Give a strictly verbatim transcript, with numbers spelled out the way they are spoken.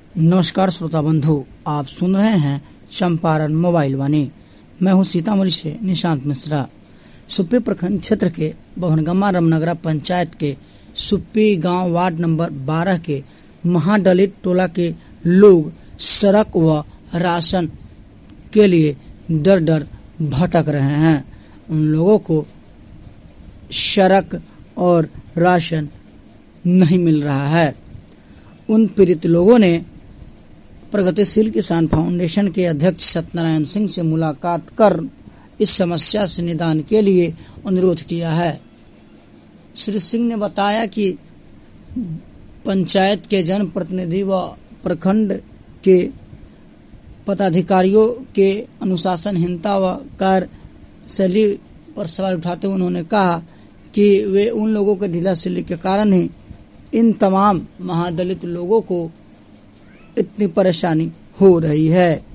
नमस्कार श्रोता बंधु, आप सुन रहे हैं चंपारण मोबाइल वाणी। मैं हूं सीतामढ़ी से निशांत मिश्रा। सुप्पी प्रखंड क्षेत्र के बभनगम्मा रामनगरा पंचायत के सुप्पी गांव वार्ड नंबर बारह के महादलित टोला के लोग सड़क व राशन के लिए डर डर भटक रहे हैं। उन लोगों को सड़क और राशन नहीं मिल रहा है। उन पीड़ित लोगों ने प्रगतिशील किसान फाउंडेशन के अध्यक्ष सत्यनारायण सिंह से मुलाकात कर इस समस्या से निदान के लिए अनुरोध किया है। श्री सिंह ने बताया कि पंचायत के जनप्रतिनिधि व प्रखंड के पदाधिकारियों के अनुशासनहीनता व कार्यशैली पर सवाल उठाते हुए उन्होंने कहा कि वे उन लोगों के ढीलाशैली के कारण ही इन तमाम महादलित लोगों को इतनी परेशानी हो रही है।